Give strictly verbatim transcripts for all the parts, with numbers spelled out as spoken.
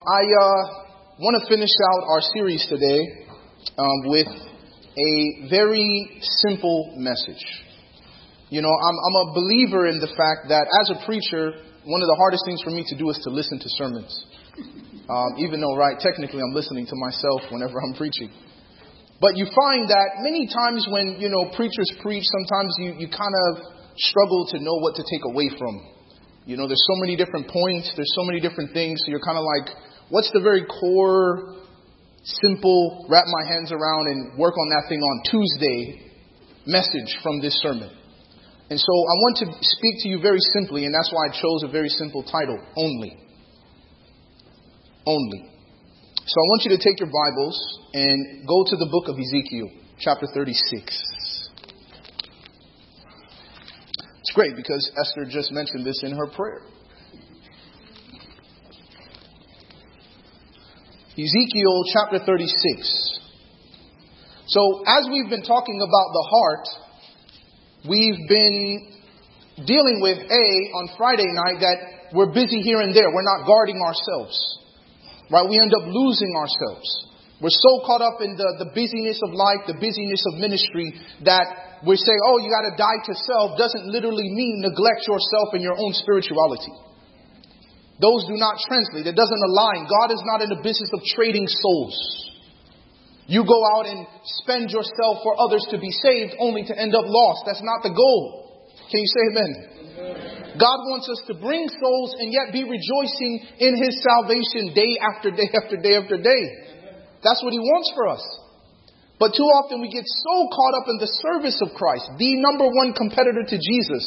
I uh, want to finish out our series today um, with a very simple message. You know, I'm, I'm a believer in the fact that as a preacher, one of the hardest things for me to do is to listen to sermons. Um, even though, right, technically I'm listening to myself whenever I'm preaching. But you find that many times when, you know, preachers preach, sometimes you, you kind of struggle to know what to take away from. You know, there's so many different points. There's so many different things. So you're kind of like, what's the very core, simple, wrap my hands around and work on that thing on Tuesday message from this sermon? And so I want to speak to you very simply, and that's why I chose a very simple title, Only. Only. So I want you to take your Bibles and go to the book of Ezekiel, chapter thirty-six. It's great because Esther just mentioned this in her prayer. Ezekiel chapter thirty-six. So as we've been talking about the heart, we've been dealing with A, on Friday night, that we're busy here and there. We're not guarding ourselves. Right? We end up losing ourselves. We're so caught up in the, the busyness of life, the busyness of ministry, that we say, oh, you got to die to self, doesn't literally mean neglect yourself and your own spirituality. Those do not translate. It doesn't align. God is not in the business of trading souls. You go out and spend yourself for others to be saved only to end up lost. That's not the goal. Can you say amen? God wants us to bring souls and yet be rejoicing in His salvation day after day after day after day. That's what He wants for us. But too often we get so caught up in the service of Christ, the number one competitor to Jesus,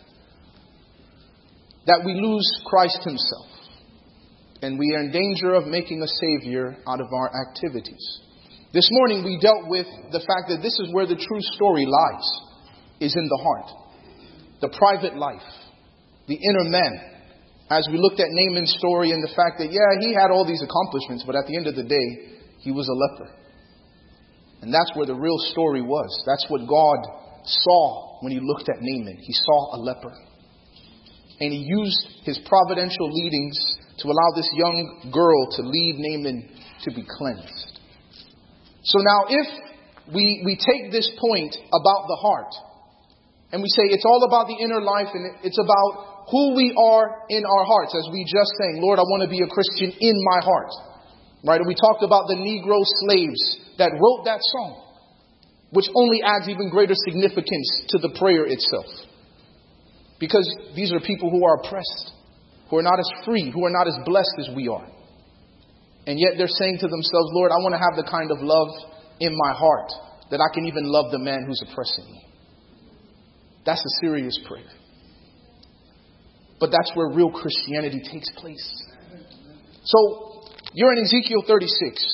that we lose Christ Himself. And we are in danger of making a savior out of our activities. This morning we dealt with the fact that this is where the true story lies, is in the heart. The private life. The inner man. As we looked at Naaman's story and the fact that, yeah, he had all these accomplishments, but at the end of the day, he was a leper. And that's where the real story was. That's what God saw when He looked at Naaman. He saw a leper. And He used His providential leadings to allow this young girl to lead Naaman to be cleansed. So now if we, we take this point about the heart, and we say it's all about the inner life, and it's about who we are in our hearts, as we just sang, Lord, I want to be a Christian in my heart. Right? And we talked about the Negro slaves that wrote that song, which only adds even greater significance to the prayer itself. Because these are people who are oppressed, who are not as free, who are not as blessed as we are. And yet they're saying to themselves, Lord, I want to have the kind of love in my heart that I can even love the man who's oppressing me. That's a serious prayer. But that's where real Christianity takes place. So, you're in Ezekiel thirty-six.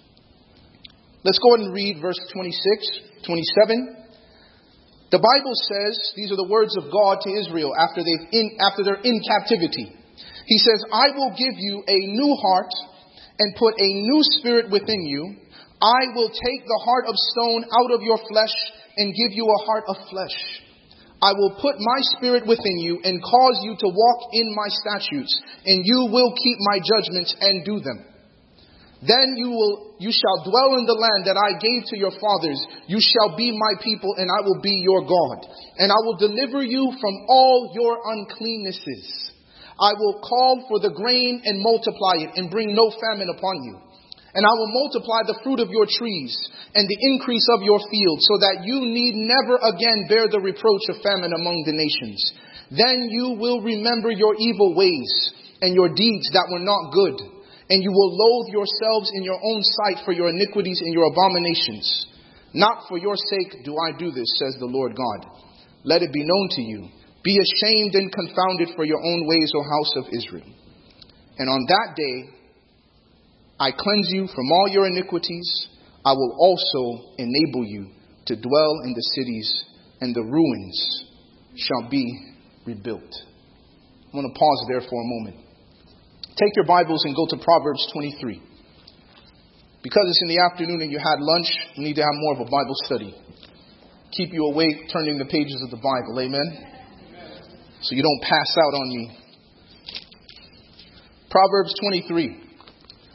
Let's go ahead and read verse twenty-six, twenty-seven. The Bible says, these are the words of God to Israel after they've in, after they're in captivity. He says, I will give you a new heart and put a new spirit within you. I will take the heart of stone out of your flesh and give you a heart of flesh. I will put my spirit within you and cause you to walk in my statutes, and you will keep my judgments and do them. Then you will, you shall dwell in the land that I gave to your fathers. You shall be my people, and I will be your God. And I will deliver you from all your uncleannesses. I will call for the grain and multiply it, and bring no famine upon you. And I will multiply the fruit of your trees and the increase of your fields, so that you need never again bear the reproach of famine among the nations. Then you will remember your evil ways and your deeds that were not good. And you will loathe yourselves in your own sight for your iniquities and your abominations. Not for your sake do I do this, says the Lord God. Let it be known to you. Be ashamed and confounded for your own ways, O house of Israel. And on that day, I cleanse you from all your iniquities. I will also enable you to dwell in the cities, and the ruins shall be rebuilt. I want to pause there for a moment. Take your Bibles and go to Proverbs twenty-three. Because it's in the afternoon and you had lunch, you need to have more of a Bible study. Keep you awake, turning the pages of the Bible. Amen? So you don't pass out on me. Proverbs twenty-three.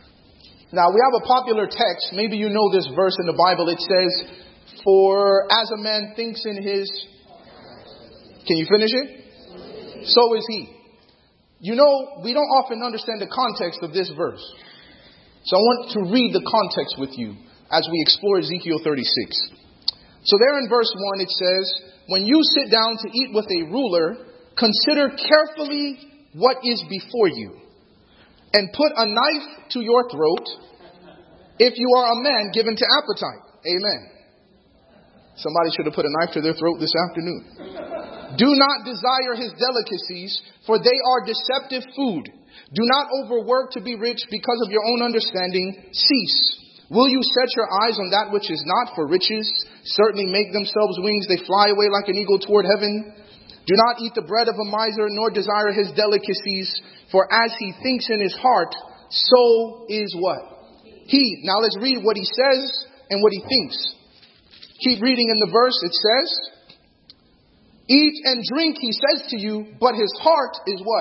Now, we have a popular text. Maybe you know this verse in the Bible. It says, for as a man thinks in his... Can you finish it? So is he. You know, we don't often understand the context of this verse. So I want to read the context with you as we explore Ezekiel thirty-six. So there in verse one it says, when you sit down to eat with a ruler, consider carefully what is before you, and put a knife to your throat if you are a man given to appetite. Amen. Somebody should have put a knife to their throat this afternoon. Do not desire his delicacies, for they are deceptive food. Do not overwork to be rich because of your own understanding. Cease. Will you set your eyes on that which is not, for riches certainly make themselves wings. They fly away like an eagle toward heaven. Do not eat the bread of a miser, nor desire his delicacies. For as he thinks in his heart, so is what? He. Now let's read what he says and what he thinks. Keep reading in the verse. It says, eat and drink, he says to you, but his heart is what?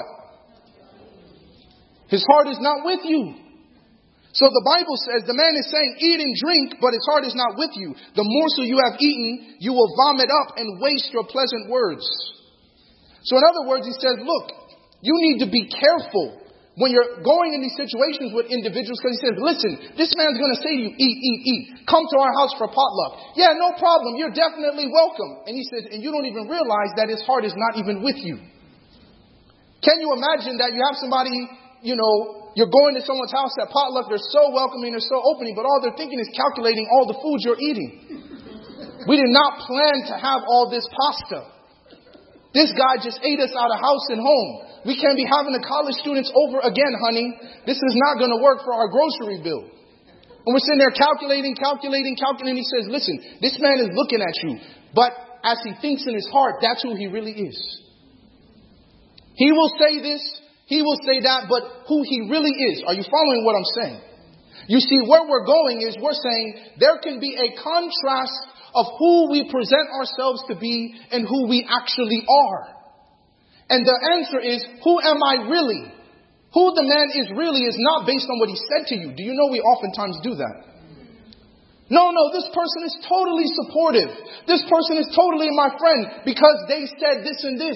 His heart is not with you. So the Bible says the man is saying, eat and drink, but his heart is not with you. The morsel you have eaten, you will vomit up and waste your pleasant words. So in other words, he says, look, you need to be careful when you're going in these situations with individuals, because he says, listen, this man's going to say to you, eat, eat, eat. Come to our house for potluck. Yeah, no problem. You're definitely welcome. And he says, and you don't even realize that his heart is not even with you. Can you imagine that you have somebody, you know, you're going to someone's house at potluck. They're so welcoming. They're so opening. But all they're thinking is calculating all the food you're eating. We did not plan to have all this pasta. This guy just ate us out of house and home. We can't be having the college students over again, honey. This is not going to work for our grocery bill. And we're sitting there calculating, calculating, calculating. He says, listen, this man is looking at you. But as he thinks in his heart, that's who he really is. He will say this, he will say that, but who he really is. Are you following what I'm saying? You see, where we're going is we're saying there can be a contrast of who we present ourselves to be and who we actually are. And the answer is, who am I really? Who the man is really is not based on what he said to you. Do you know we oftentimes do that? No, no, this person is totally supportive. This person is totally my friend because they said this and this.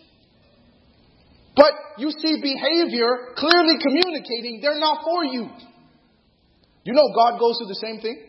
But you see behavior clearly communicating they're not for you. You know God goes through the same thing.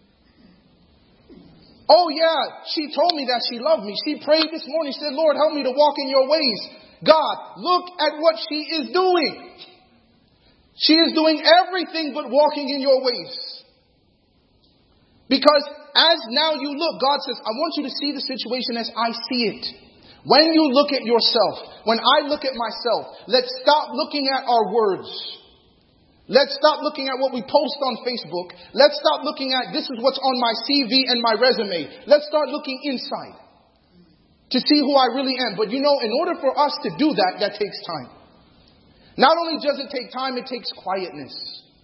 Oh yeah, she told me that she loved me. She prayed this morning. She said, Lord, help me to walk in your ways. God, look at what she is doing. She is doing everything but walking in your ways. Because as now you look, God says, I want you to see the situation as I see it. When you look at yourself, when I look at myself, let's stop looking at our words. Let's stop looking at what we post on Facebook. Let's stop looking at this is what's on my C V and my resume. Let's start looking inside to see who I really am. But you know, in order for us to do that, that takes time. Not only does it take time, it takes quietness.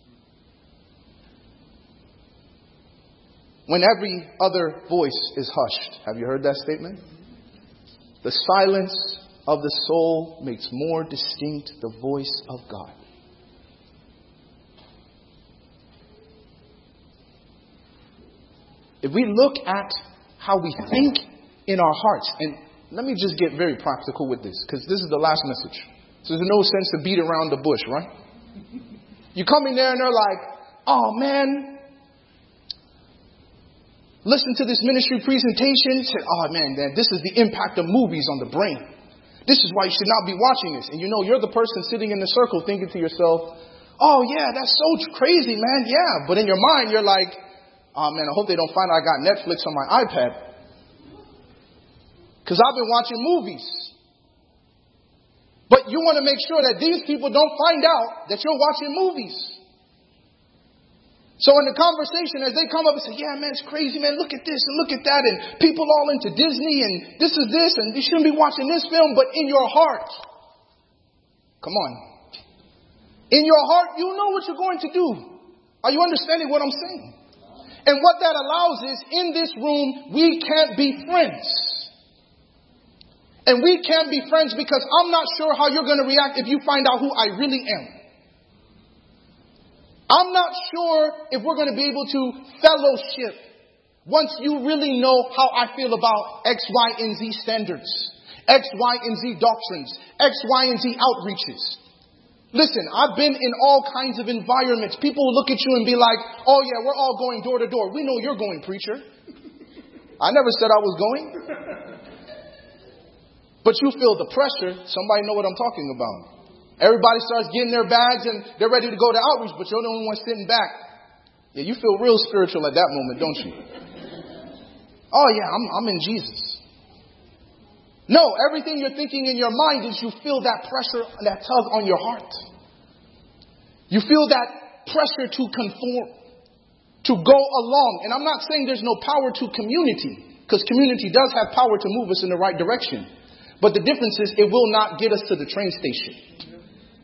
When every other voice is hushed. Have you heard that statement? The silence of the soul makes more distinct the voice of God. If we look at how we think in our hearts, and let me just get very practical with this, because this is the last message. So there's no sense to beat around the bush, right? You come in there and they're like, oh man, listen to this ministry presentation. Say, oh man, man, this is the impact of movies on the brain. This is why you should not be watching this. And you know, you're the person sitting in the circle thinking to yourself, oh yeah, that's so crazy, man. Yeah. But in your mind, you're like, oh man, I hope they don't find I got Netflix on my iPad. Because I've been watching movies. But you want to make sure that these people don't find out that you're watching movies. So in the conversation, as they come up and say, yeah, man, it's crazy, man. Look at this and look at that. And people all into Disney and this is this and you shouldn't be watching this film. But in your heart, come on. In your heart, you know what you're going to do. Are you understanding what I'm saying? And what that allows is, in this room, we can't be friends. And we can't be friends because I'm not sure how you're going to react if you find out who I really am. I'm not sure if we're going to be able to fellowship once you really know how I feel about X, Y, and Z standards, X, Y, and Z doctrines, X, Y, and Z outreaches. Listen, I've been in all kinds of environments. People will look at you and be like, oh yeah, we're all going door to door. We know you're going, preacher. I never said I was going. But you feel the pressure. Somebody know what I'm talking about. Everybody starts getting their bags and they're ready to go to outreach, but you're the only one sitting back. Yeah, you feel real spiritual at that moment, don't you? Oh yeah, I'm, I'm in Jesus. No, everything you're thinking in your mind is you feel that pressure, that tug on your heart. You feel that pressure to conform, to go along. And I'm not saying there's no power to community, because community does have power to move us in the right direction. But the difference is it will not get us to the train station.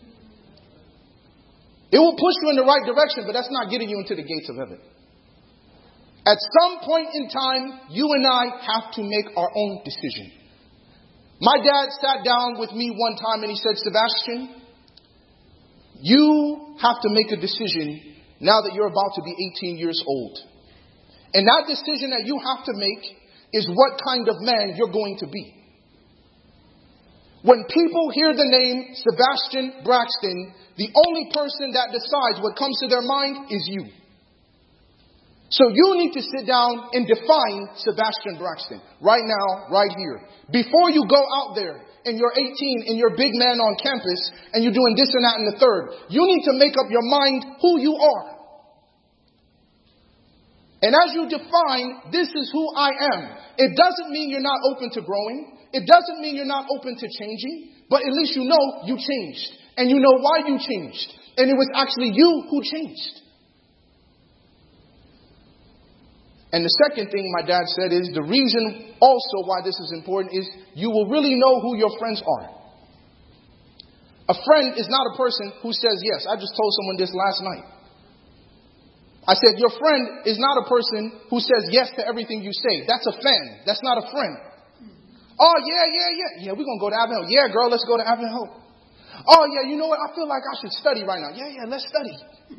It will push you in the right direction, but that's not getting you into the gates of heaven. At some point in time, you and I have to make our own decision. My dad sat down with me one time and he said, Sebastian, you have to make a decision now that you're about to be eighteen years old. And that decision that you have to make is what kind of man you're going to be. When people hear the name Sebastian Braxton, the only person that decides what comes to their mind is you. So you need to sit down and define Sebastian Braxton right now, right here. Before you go out there and you're eighteen and you're a big man on campus and you're doing this and that and the third, you need to make up your mind who you are. And as you define, this is who I am. It doesn't mean you're not open to growing. It doesn't mean you're not open to changing. But at least you know you changed. And you know why you changed. And it was actually you who changed. And the second thing my dad said is the reason also why this is important is you will really know who your friends are. A friend is not a person who says yes. I just told someone this last night. I said your friend is not a person who says yes to everything you say. That's a fan. That's not a friend. Oh, yeah, yeah, yeah. Yeah, we're going to go to Avenel. Yeah, girl, let's go to Avenel. Oh, yeah, you know what? I feel like I should study right now. Yeah, yeah, let's study.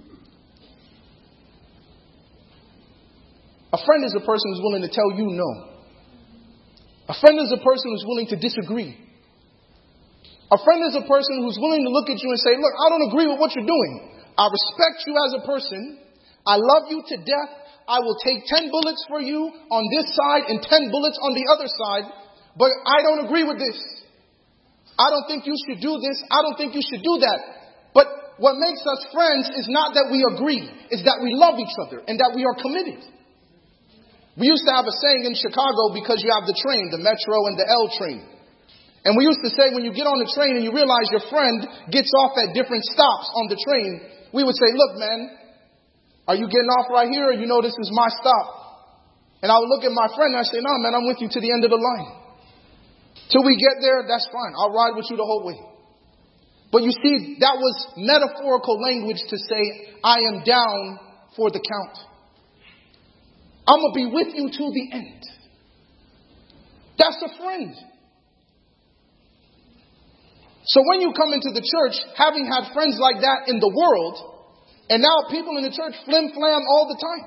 A friend is a person who's willing to tell you no. A friend is a person who's willing to disagree. A friend is a person who's willing to look at you and say, look, I don't agree with what you're doing. I respect you as a person. I love you to death. I will take ten bullets for you on this side and ten bullets on the other side. But I don't agree with this. I don't think you should do this. I don't think you should do that. But what makes us friends is not that we agree. It's that we love each other and that we are committed. We used to have a saying in Chicago because you have the train, the Metro and the L train. And we used to say when you get on the train and you realize your friend gets off at different stops on the train, we would say, look, man, are you getting off right here or you know this is my stop? And I would look at my friend and I say, no, man, I'm with you to the end of the line. Till we get there, that's fine. I'll ride with you the whole way. But you see, that was metaphorical language to say, I am down for the count. I'm going to be with you till the end. That's a friend. So when you come into the church, having had friends like that in the world, and now people in the church flim-flam all the time.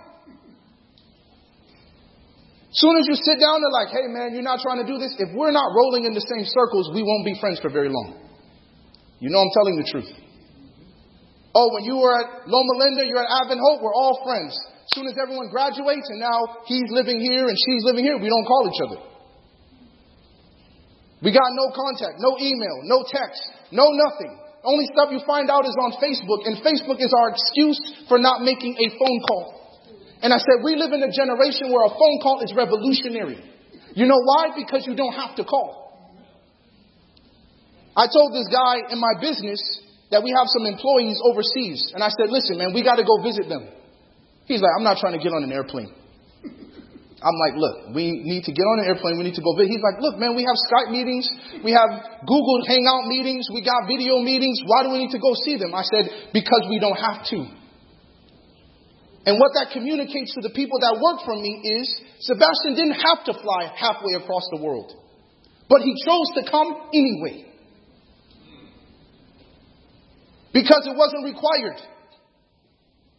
Soon as you sit down, they're like, hey man, you're not trying to do this. If we're not rolling in the same circles, we won't be friends for very long. You know I'm telling the truth. Oh, when you were at Loma Linda, you're at Advent Hope, we're all friends. As soon as everyone graduates and now he's living here and she's living here, we don't call each other. We got no contact, no email, no text, no nothing. Only stuff you find out is on Facebook, and Facebook is our excuse for not making a phone call. And I said, we live in a generation where a phone call is revolutionary. You know why? Because you don't have to call. I told this guy in my business that we have some employees overseas. And I said, listen, man, we got to go visit them. He's like, I'm not trying to get on an airplane. I'm like, look, we need to get on an airplane. We need to go visit. He's like, look, man, we have Skype meetings. We have Google Hangout meetings. We got video meetings. Why do we need to go see them? I said, because we don't have to. And what that communicates to the people that work for me is Sebastian didn't have to fly halfway across the world. But he chose to come anyway. Because it wasn't required.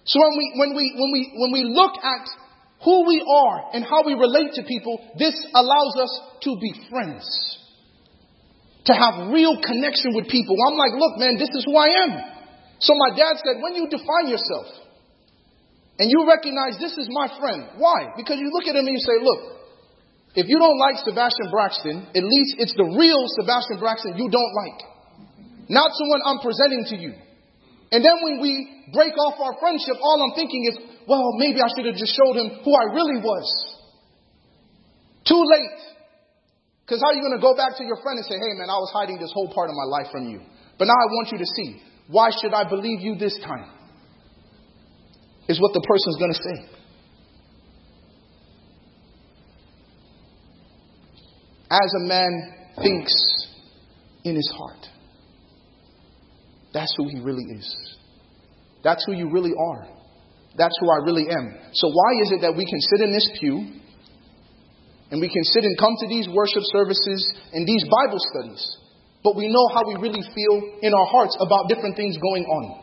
So when we, when we, when we, when we look at who we are and how we relate to people, this allows us to be friends. To have real connection with people. I'm like, look, man, this is who I am. So my dad said, when you define yourself and you recognize this is my friend. Why? Because you look at him and you say, look, if you don't like Sebastian Braxton, at least it's the real Sebastian Braxton you don't like. Not someone I'm presenting to you. And then when we break off our friendship, all I'm thinking is, well, maybe I should have just showed him who I really was. Too late. Because how are you going to go back to your friend and say, hey, man, I was hiding this whole part of my life from you. But now I want you to see. Why should I believe you this time? Is what the person's going to say. As a man thinks in his heart. That's who he really is. That's who you really are. That's who I really am. So why is it that we can sit in this pew and we can sit and come to these worship services and these Bible studies, but we know how we really feel in our hearts about different things going on?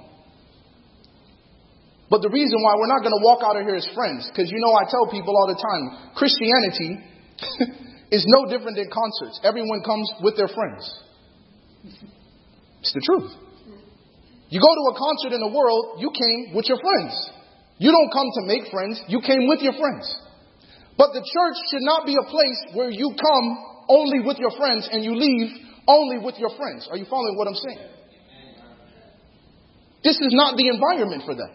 But the reason why we're not going to walk out of here as friends, because you know I tell people all the time, Christianity is no different than concerts. Everyone comes with their friends. It's the truth. You go to a concert in the world, you came with your friends. You don't come to make friends. You came with your friends. But the church should not be a place where you come only with your friends and you leave only with your friends. Are you following what I'm saying? This is not the environment for that.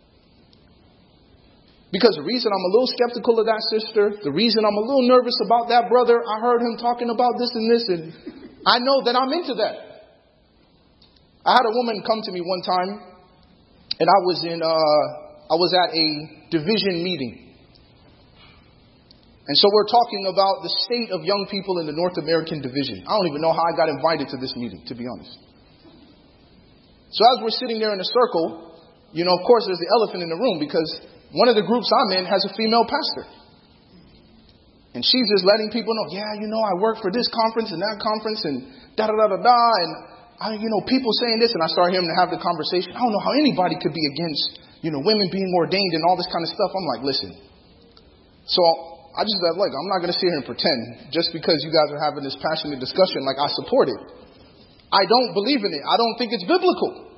Because the reason I'm a little skeptical of that sister, the reason I'm a little nervous about that brother, I heard him talking about this and this, and I know that I'm into that. I had a woman come to me one time, and I was in, uh, I was at a division meeting. And so we're talking about the state of young people in the North American division. I don't even know how I got invited to this meeting, to be honest. So as we're sitting there in a circle, you know, of course there's the elephant in the room because one of the groups I'm in has a female pastor. And she's just letting people know, yeah, you know, I work for this conference and that conference and da-da-da-da-da. And, I, you know, people saying this. And I start hearing them have the conversation. I don't know how anybody could be against, you know, women being ordained and all this kind of stuff. I'm like, listen. So I just said, look, I'm not going to sit here and pretend just because you guys are having this passionate discussion like I support it. I don't believe in it. I don't think it's biblical.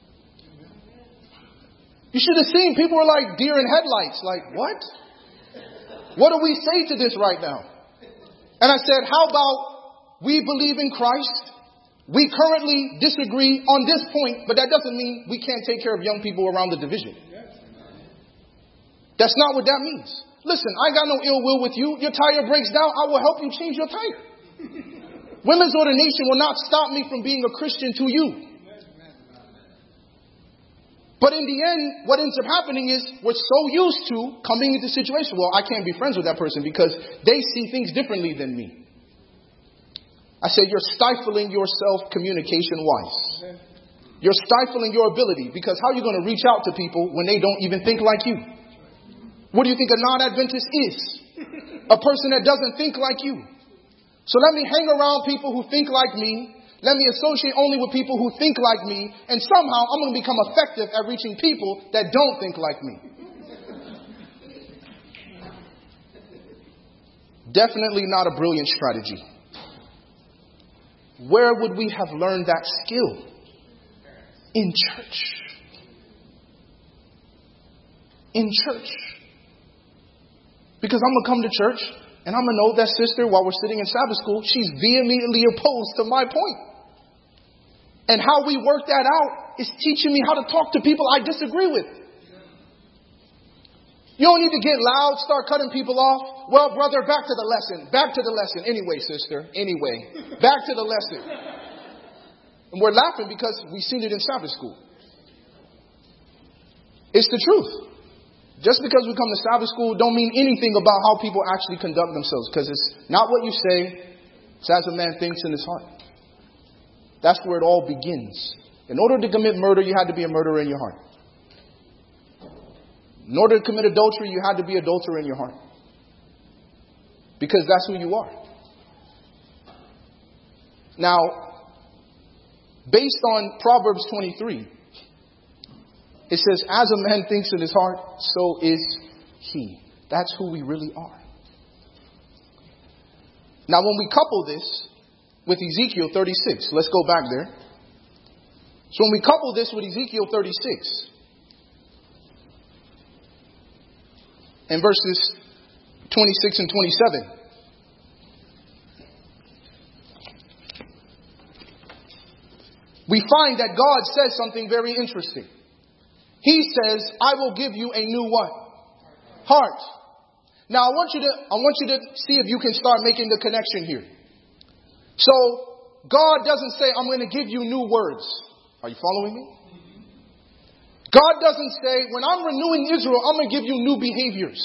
You should have seen people were like deer in headlights. Like, what? What do we say to this right now? And I said, how about we believe in Christ? We currently disagree on this point, but that doesn't mean we can't take care of young people around the division. That's not what that means. Listen, I got no ill will with you. Your tire breaks down. I will help you change your tire. Women's ordination will not stop me from being a Christian to you. But in the end, what ends up happening is we're so used to coming into situation. Well, I can't be friends with that person because they see things differently than me. I said, you're stifling yourself communication-wise. You're stifling your ability because how are you going to reach out to people when they don't even think like you? What do you think a non-Adventist is? A person that doesn't think like you. So let me hang around people who think like me. Let me associate only with people who think like me. And somehow I'm going to become effective at reaching people that don't think like me. Definitely not a brilliant strategy. Where would we have learned that skill? In church. In church. Because I'm going to come to church and I'm going to know that sister while we're sitting in Sabbath school, she's vehemently opposed to my point. And how we work that out is teaching me how to talk to people I disagree with. You don't need to get loud, start cutting people off. Well, brother, back to the lesson. Back to the lesson. Anyway, sister. Anyway. Back to the lesson. And we're laughing because we've seen it in Sabbath school. It's the truth. Just because we come to Sabbath school don't mean anything about how people actually conduct themselves. Because it's not what you say. It's as a man thinks in his heart. That's where it all begins. In order to commit murder, you had to be a murderer in your heart. In order to commit adultery, you had to be an adulterer in your heart. Because that's who you are. Now, based on Proverbs twenty-three, It says, as a man thinks in his heart, so is he. That's who we really are. Now, when we couple this with Ezekiel thirty-six, let's go back there. So when we couple this with Ezekiel thirty-six, and verses twenty-six and twenty-seven, we find that God says something very interesting. He says, I will give you a new what? Heart. Now I want you to, I want you to see if you can start making the connection here. So God doesn't say, I'm going to give you new words. Are you following me? God doesn't say, when I'm renewing Israel, I'm going to give you new behaviors.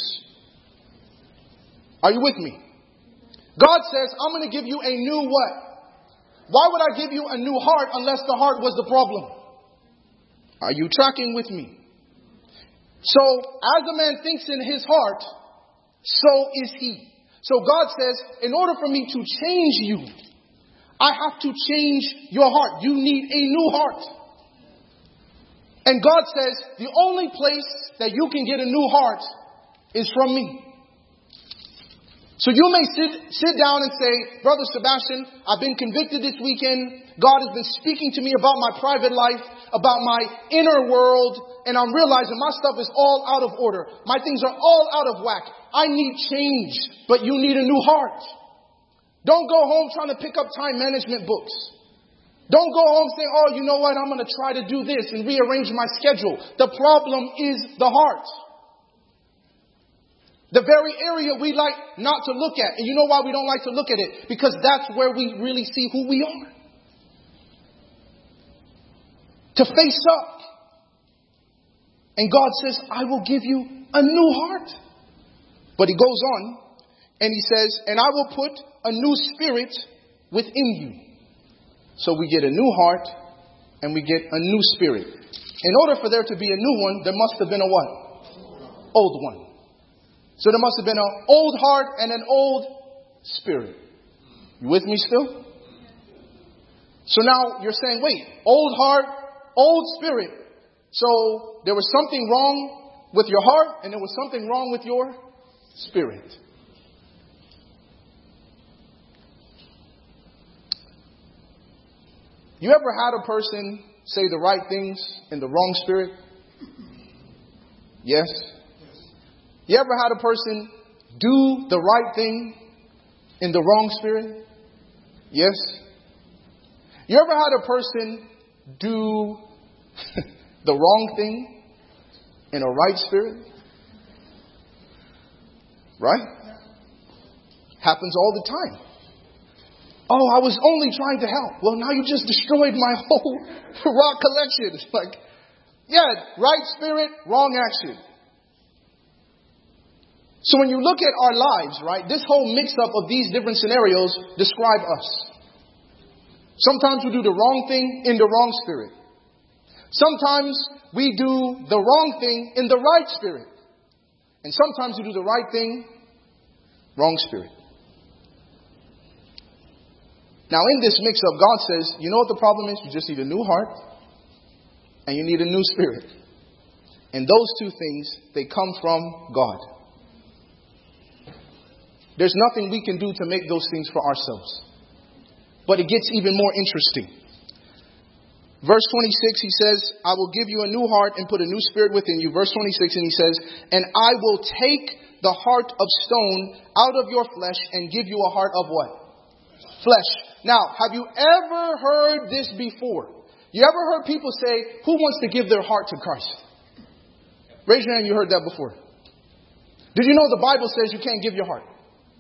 Are you with me? God says, I'm going to give you a new what? Why would I give you a new heart unless the heart was the problem? Are you tracking with me? So, as a man thinks in his heart, so is he. So God says, in order for me to change you, I have to change your heart. You need a new heart. And God says, the only place that you can get a new heart is from me. So you may sit, sit down and say, Brother Sebastian, I've been convicted this weekend. God has been speaking to me about my private life, about my inner world, and I'm realizing my stuff is all out of order. My things are all out of whack. I need change, but you need a new heart. Don't go home trying to pick up time management books. Don't go home saying, oh, you know what? I'm going to try to do this and rearrange my schedule. The problem is the heart. The very area we like not to look at. And you know why we don't like to look at it? Because that's where we really see who we are. To face up. And God says, I will give you a new heart. But he goes on and he says, and I will put a new spirit within you. So we get a new heart and we get a new spirit. In order for there to be a new one, there must have been a what? Old one. So there must have been an old heart and an old spirit. You with me still? So now you're saying, wait, old heart, old spirit. So there was something wrong with your heart and there was something wrong with your spirit. You ever had a person say the right things in the wrong spirit? Yes. You ever had a person do the right thing in the wrong spirit? Yes. You ever had a person do the wrong thing in a right spirit? Right? Happens all the time. Oh, I was only trying to help. Well, now you just destroyed my whole rock collection. It's like, yeah, right spirit, wrong action. So when you look at our lives, right, this whole mix-up of these different scenarios describe us. Sometimes we do the wrong thing in the wrong spirit. Sometimes we do the wrong thing in the right spirit. And sometimes we do the right thing, wrong spirit. Now in this mix-up, God says, you know what the problem is? You just need a new heart and you need a new spirit. And those two things, they come from God. There's nothing we can do to make those things for ourselves. But it gets even more interesting. Verse twenty-six, he says, I will give you a new heart and put a new spirit within you. Verse twenty-six, and he says, and I will take the heart of stone out of your flesh and give you a heart of what? Flesh. Now, have you ever heard this before? You ever heard people say, who wants to give their heart to Christ? Raise your hand, you heard that before. Did you know the Bible says you can't give your heart?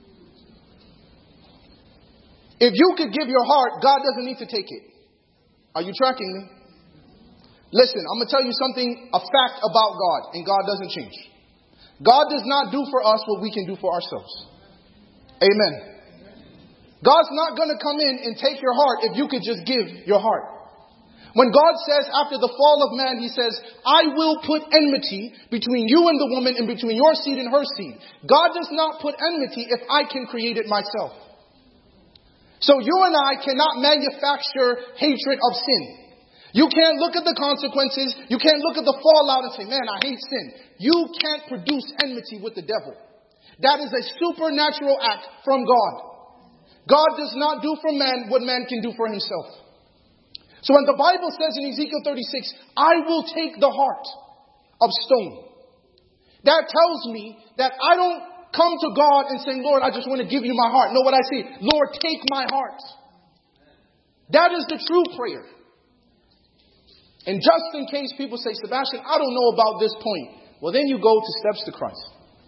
If you could give your heart, God doesn't need to take it. Are you tracking me? Listen, I'm going to tell you something, a fact about God, and God doesn't change. God does not do for us what we can do for ourselves. Amen. God's not going to come in and take your heart if you could just give your heart. When God says after the fall of man, he says, I will put enmity between you and the woman and between your seed and her seed. God does not put enmity if I can create it myself. So you and I cannot manufacture hatred of sin. You can't look at the consequences. You can't look at the fallout and say, man, I hate sin. You can't produce enmity with the devil. That is a supernatural act from God. God does not do for man what man can do for himself. So when the Bible says in Ezekiel thirty-six, I will take the heart of stone, that tells me that I don't come to God and say, Lord, I just want to give you my heart. No, what I say, Lord, take my heart. That is the true prayer. And just in case people say, Sebastian, I don't know about this point. Well, then you go to Steps to Christ.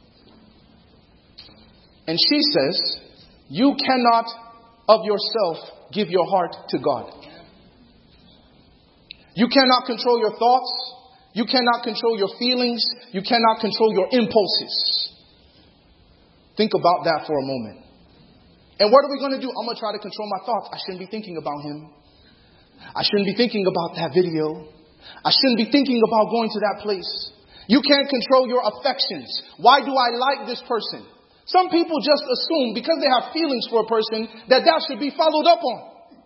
And she says, you cannot of yourself give your heart to God. You cannot control your thoughts. You cannot control your feelings. You cannot control your impulses. Think about that for a moment. And what are we going to do? I'm going to try to control my thoughts. I shouldn't be thinking about him. I shouldn't be thinking about that video. I shouldn't be thinking about going to that place. You can't control your affections. Why do I like this person? Some people just assume because they have feelings for a person that that should be followed up on.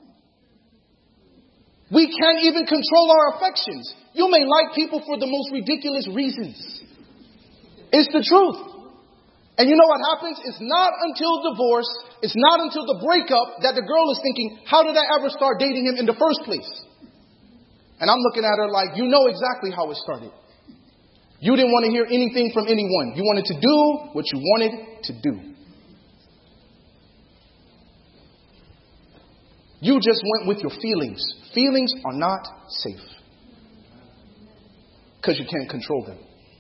We can't even control our affections. You may like people for the most ridiculous reasons. It's the truth. And you know what happens? It's not until divorce, it's not until the breakup that the girl is thinking, how did I ever start dating him in the first place? And I'm looking at her like, you know exactly how it started. You didn't want to hear anything from anyone. You wanted to do what you wanted to do. You just went with your feelings. Feelings are not safe. Because you can't control them.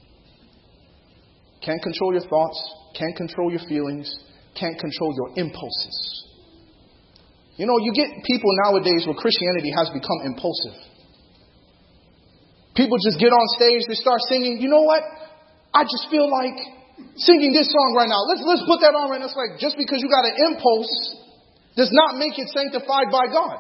Can't control your thoughts. Can't control your feelings. Can't control your impulses. You know, you get people nowadays where Christianity has become impulsive. People just get on stage, they start singing. You know what? I just feel like singing this song right now. Let's let's put that on right now. It's like just because you got an impulse does not make it sanctified by God.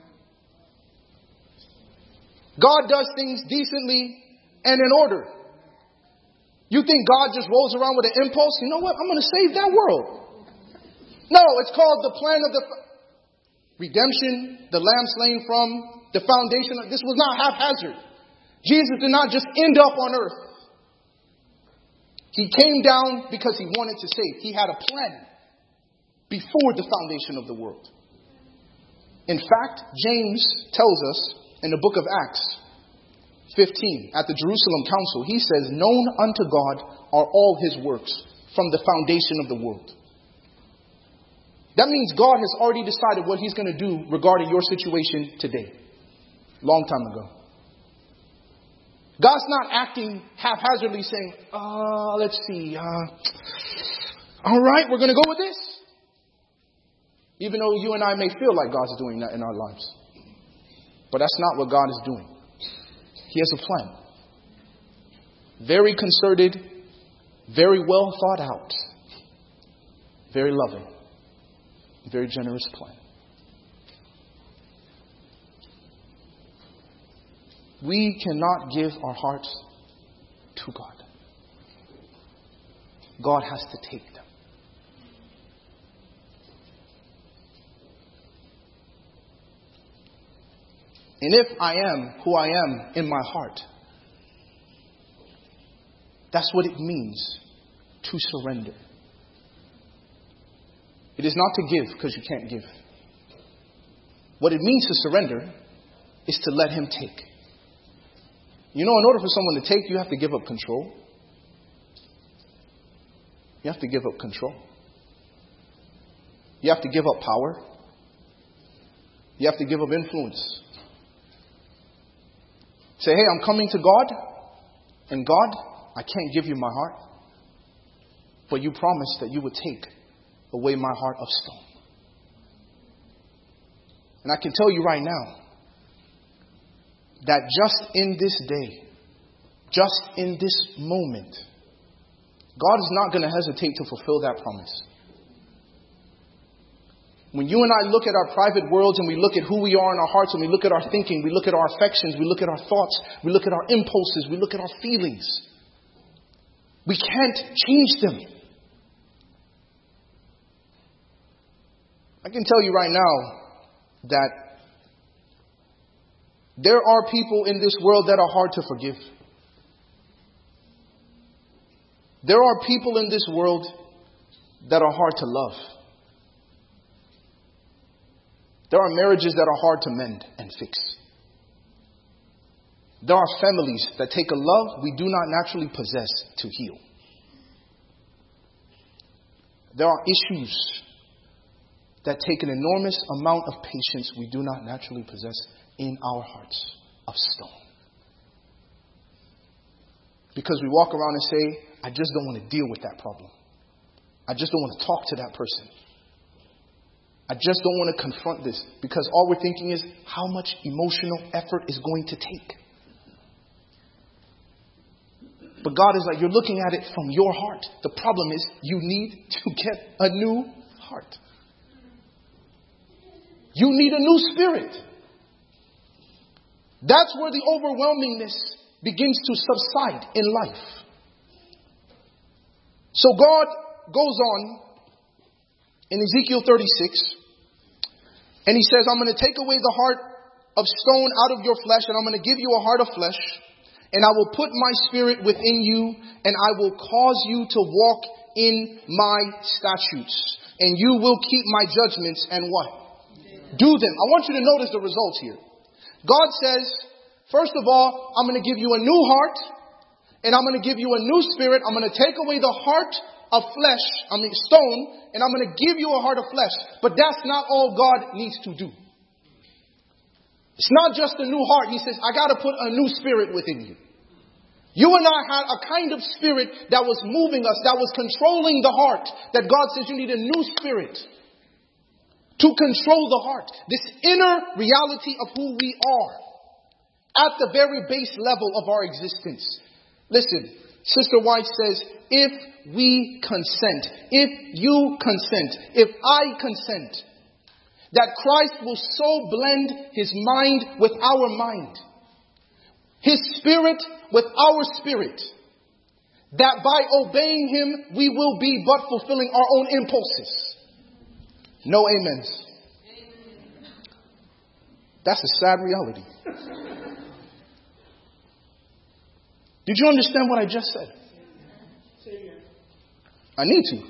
God does things decently and in order. You think God just rolls around with an impulse? You know what? I'm going to save that world. No, it's called the plan of the redemption, the lamb slain from the foundation. Of, this was not haphazard. Jesus did not just end up on earth. He came down because he wanted to save. He had a plan before the foundation of the world. In fact, James tells us in the book of Acts fifteen, at the Jerusalem council, he says, known unto God are all his works from the foundation of the world. That means God has already decided what he's going to do regarding your situation today. Long time ago. God's not acting haphazardly saying, uh, let's see, uh, all right, we're going to go with this. Even though you and I may feel like God's doing that in our lives. But that's not what God is doing. He has a plan. Very concerted, very well thought out, very loving, very generous plan. We cannot give our hearts to God. God has to take them. And if I am who I am in my heart, that's what it means to surrender. It is not to give because you can't give. What it means to surrender is to let him take. You know, in order for someone to take, you have to give up control. You have to give up control. You have to give up power. You have to give up influence. Say, hey, I'm coming to God. And God, I can't give you my heart. But you promised that you would take away my heart of stone. And I can tell you right now that just in this day, just in this moment, God is not going to hesitate to fulfill that promise. When you and I look at our private worlds and we look at who we are in our hearts, and we look at our thinking, we look at our affections, we look at our thoughts, we look at our impulses, we look at our feelings, we can't change them. I can tell you right now that There are people in this world that are hard to forgive. There are people in this world that are hard to love. There are marriages that are hard to mend and fix. There are families that take a love we do not naturally possess to heal. There are issues that take an enormous amount of patience we do not naturally possess in our hearts of stone. Because we walk around and say, I just don't want to deal with that problem. I just don't want to talk to that person. I just don't want to confront this. Because all we're thinking is, how much emotional effort is going to take? But God is like, you're looking at it from your heart. The problem is, you need to get a new heart. You need a new spirit. That's where the overwhelmingness begins to subside in life. So God goes on in Ezekiel thirty-six, and he says, I'm going to take away the heart of stone out of your flesh, and I'm going to give you a heart of flesh, and I will put my spirit within you, and I will cause you to walk in my statutes, and you will keep my judgments and what? Do them. I want you to notice the results here. God says, first of all, I'm going to give you a new heart, and I'm going to give you a new spirit. I'm going to take away the heart of flesh, I mean stone, and I'm going to give you a heart of flesh. But that's not all God needs to do. It's not just a new heart. He says, I got to put a new spirit within you. You and I had a kind of spirit that was moving us, that was controlling the heart, that God says you need a new spirit to control the heart. This inner reality of who we are at the very base level of our existence. Listen, Sister White says, if we consent, if you consent, if I consent, that Christ will so blend his mind with our mind, his spirit with our spirit, that by obeying him, we will be but fulfilling our own impulses. No amens. That's a sad reality. Did you understand what I just said? I need to.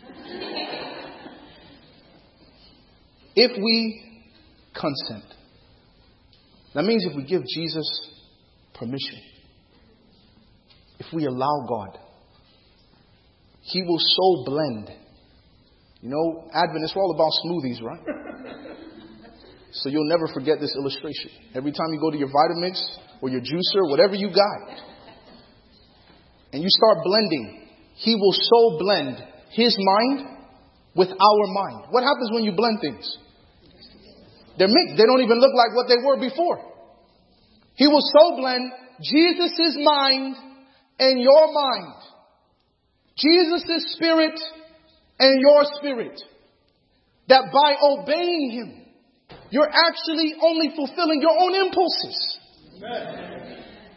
If we consent, that means if we give Jesus permission, if we allow God, he will so blend. You know, Adventists, we're all about smoothies, right? So you'll never forget this illustration. Every time you go to your Vitamix or your juicer, whatever you got, and you start blending, he will so blend his mind with our mind. What happens when you blend things? They're mixed. They don't even look like what they were before. He will so blend Jesus' mind and your mind, Jesus' spirit and your spirit, that by obeying him, you're actually only fulfilling your own impulses. Amen.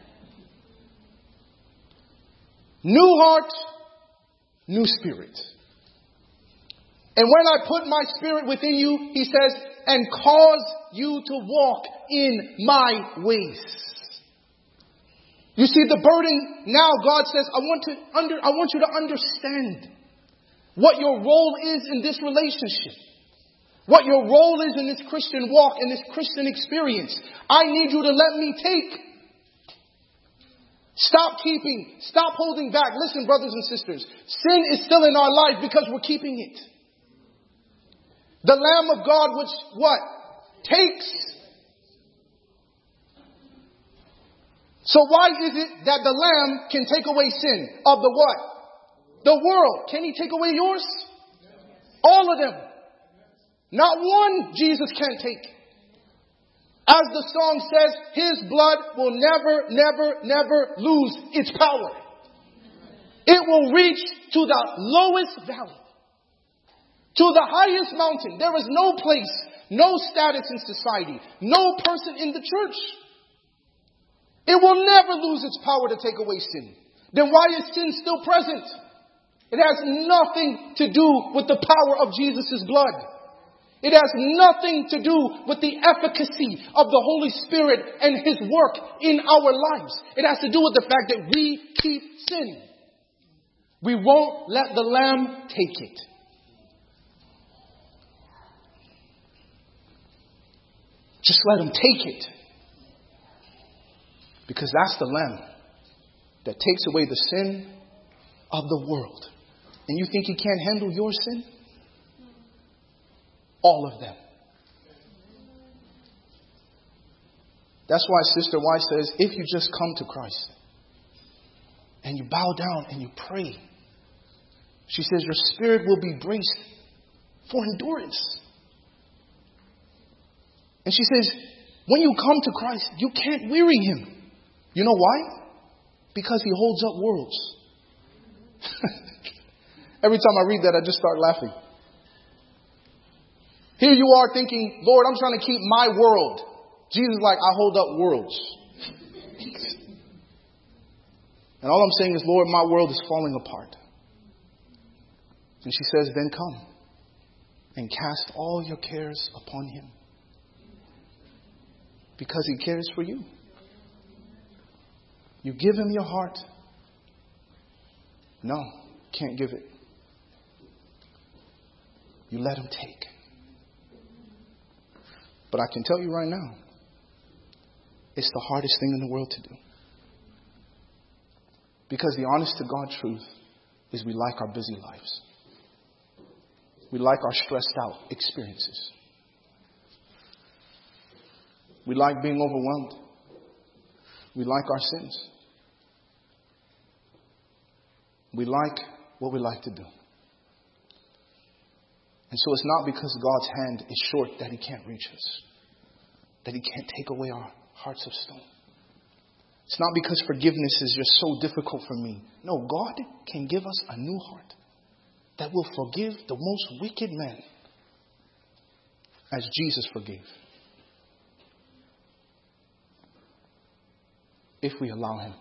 New heart, new spirit. And when I put my spirit within you, he says, and cause you to walk in my ways. You see the burden now, God says, I want to under, I want you to understand what your role is in this relationship. What your role is in this Christian walk, in this Christian experience. I need you to let me take. Stop keeping. Stop holding back. Listen, brothers and sisters. Sin is still in our life because we're keeping it. The Lamb of God, which what? Takes. So why is it that the Lamb can take away sin of the what? The world. Can he take away yours? All of them. Not one Jesus can't take. As the song says, his blood will never, never, never lose its power. It will reach to the lowest valley, to the highest mountain. There is no place, no status in society, no person in the church. It will never lose its power to take away sin. Then why is sin still present? It has nothing to do with the power of Jesus' blood. It has nothing to do with the efficacy of the Holy Spirit and His work in our lives. It has to do with the fact that we keep sinning. We won't let the Lamb take it. Just let Him take it. Because that's the Lamb that takes away the sin of the world. And you think He can't handle your sin? All of them. That's why Sister White says, if you just come to Christ and you bow down and you pray, she says your spirit will be braced for endurance. And she says, when you come to Christ, you can't weary Him. You know why? Because He holds up worlds. Every time I read that, I just start laughing. Here you are thinking, Lord, I'm trying to keep my world. Jesus is like, I hold up worlds. And all I'm saying is, Lord, my world is falling apart. And she says, then come and cast all your cares upon Him. Because He cares for you. You give Him your heart. No, can't give it. You let Him take. But I can tell you right now, it's the hardest thing in the world to do. Because the honest to God truth is we like our busy lives. We like our stressed out experiences. We like being overwhelmed. We like our sins. We like what we like to do. And so it's not because God's hand is short that He can't reach us, that He can't take away our hearts of stone. It's not because forgiveness is just so difficult for me. No, God can give us a new heart that will forgive the most wicked man as Jesus forgave. If we allow Him.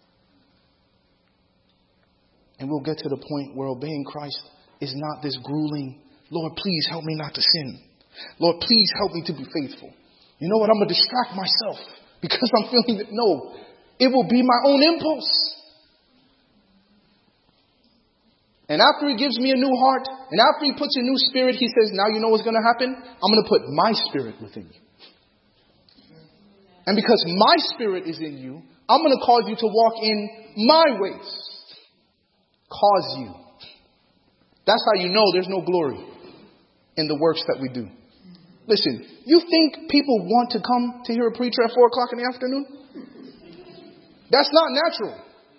And we'll get to the point where obeying Christ is not this grueling, Lord, please help me not to sin. Lord, please help me to be faithful. You know what? I'm going to distract myself because I'm feeling that. No, it will be my own impulse. And after He gives me a new heart, and after He puts a new spirit, He says, now you know what's going to happen? I'm going to put my spirit within you. And because my spirit is in you, I'm going to cause you to walk in my ways. Cause you. That's how you know there's no glory in the works that we do. Listen, you think people want to come to hear a preacher at four o'clock in the afternoon? That's not natural.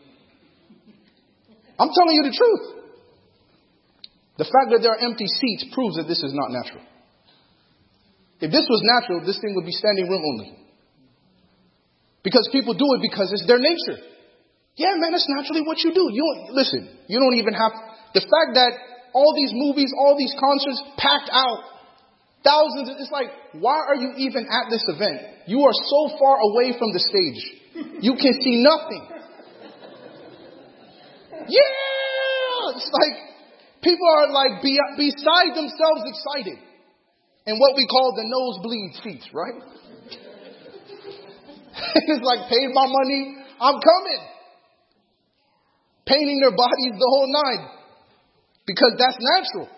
I'm telling you the truth. The fact that there are empty seats proves that this is not natural. If this was natural, this thing would be standing room only. Because people do it because it's their nature. Yeah, man, that's naturally what you do. You don't, listen, you don't even have... The fact that all these movies, all these concerts packed out, thousands, it's like, why are you even at this event? You are so far away from the stage. You can see nothing. Yeah! It's like, people are like be, beside themselves excited. And what we call the nosebleed seats, right? It's like, paid my money, I'm coming. Painting their bodies the whole nine. Because that's natural.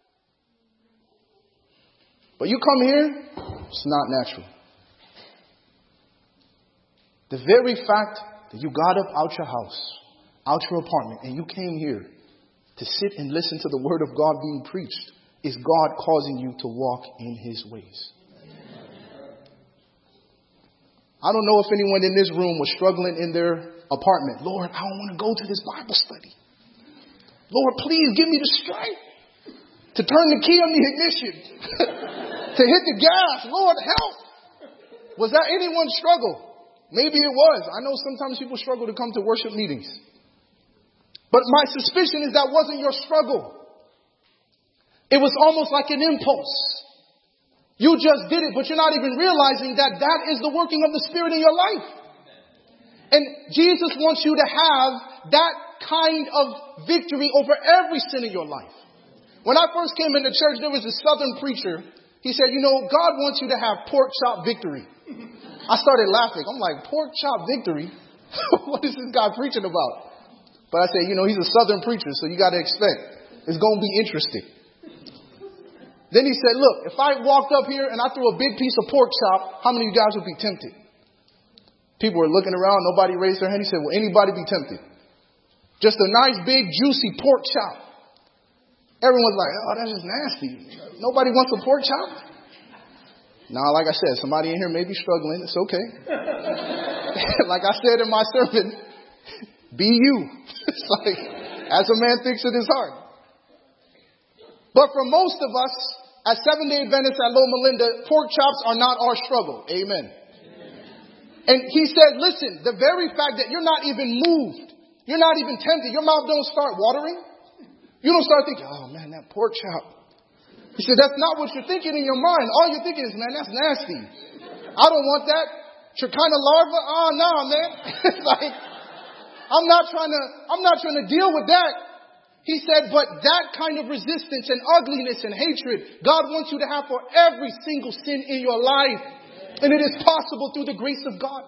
But you come here, it's not natural. The very fact that you got up out your house, out your apartment, and you came here to sit and listen to the word of God being preached is God causing you to walk in His ways. I don't know if anyone in this room was struggling in their apartment. Lord, I don't want to go to this Bible study. Lord, please give me the strength to turn the key on the ignition, to hit the gas. Lord, help. Was that anyone's struggle? Maybe it was. I know sometimes people struggle to come to worship meetings. But my suspicion is that wasn't your struggle. It was almost like an impulse. You just did it, but you're not even realizing that that is the working of the Spirit in your life. And Jesus wants you to have that kind of victory over every sin in your life. When I first came into church, there was a southern preacher. He said, you know, God wants you to have pork chop victory. I started laughing. I'm like, pork chop victory? What is this guy preaching about? But I said, you know, he's a southern preacher, so you got to expect it's going to be interesting. Then he said, look, if I walked up here and I threw a big piece of pork chop, how many of you guys would be tempted? People were looking around. Nobody raised their hand. He said, will anybody be tempted? Just a nice, big, juicy pork chop. Everyone's like, oh, that's just nasty. Nobody wants a pork chop? Now, like I said, somebody in here may be struggling. It's okay. Like I said in my sermon, be you. It's like, as a man thinks in his heart. But for most of us, as Seventh-day Adventists at Loma Linda, pork chops are not our struggle. Amen. And he said, listen, the very fact that you're not even moved, you're not even tempted, your mouth don't start watering. You don't start thinking, oh man, that pork chop. He said, that's not what you're thinking in your mind. All you're thinking is, man, that's nasty. I don't want that. Shekinah larva? Oh, no, man. It's like, I'm not trying to, I'm not trying to deal with that. He said, but that kind of resistance and ugliness and hatred, God wants you to have for every single sin in your life. And it is possible through the grace of God.